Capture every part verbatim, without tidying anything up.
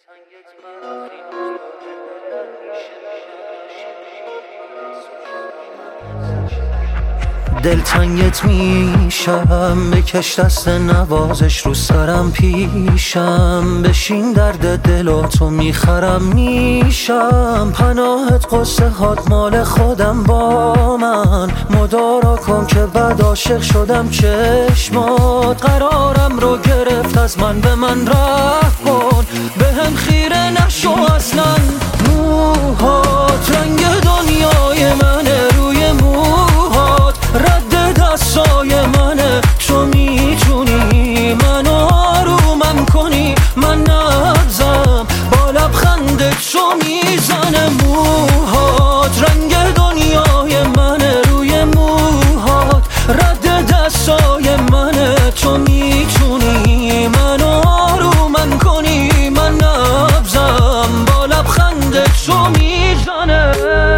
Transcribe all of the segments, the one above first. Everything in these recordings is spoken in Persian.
دلتنگت میشم، بکش دست نوازش رو سرم پیشم، بشین درد دلاتو میخرم میشم، پناهت قصه هات مال خودم با من، مدارا کن که بعد عاشق شدم چشمات، قرارم رو گرفت از من به من رفت کن، به هم خیره نشو اصلا، موهات رنگ دنیای منه، روی موهات رد دستای منه، تو میتونی منو آرومم کنی، من نبزم با لبخندت تو میزنه، موهات رنگ دنیای منه، روی موهات رد دستای منه، تو میتونی منو آرومم کنی، من نبزم با لبخندت تو میزنه.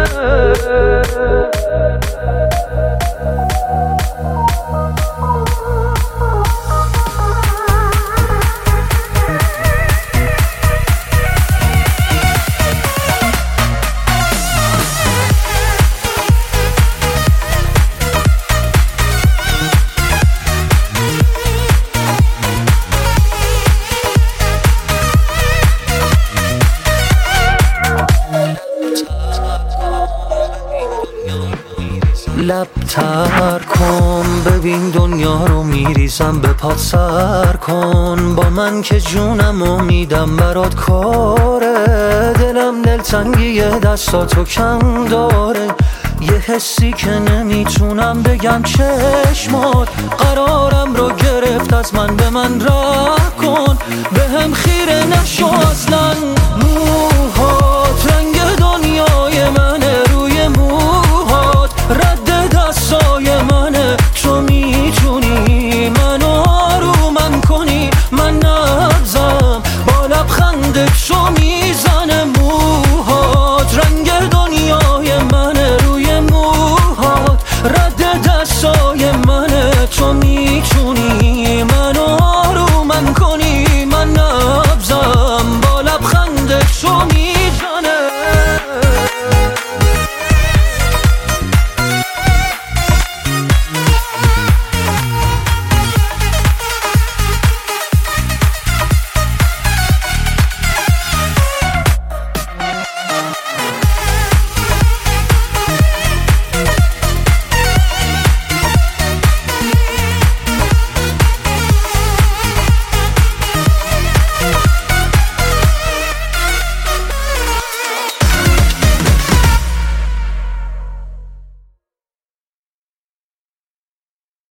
لب تر کن ببین دنیا رو میریزم به پات، سر کن با من که جونم و میدم برات کاره، دلم دلتنگی دستاتو کم داره، یه حسی که نمیتونم بگم چشمات، قرارم رو گرفت از من به من راه کن، به هم خیره نشو اصلا،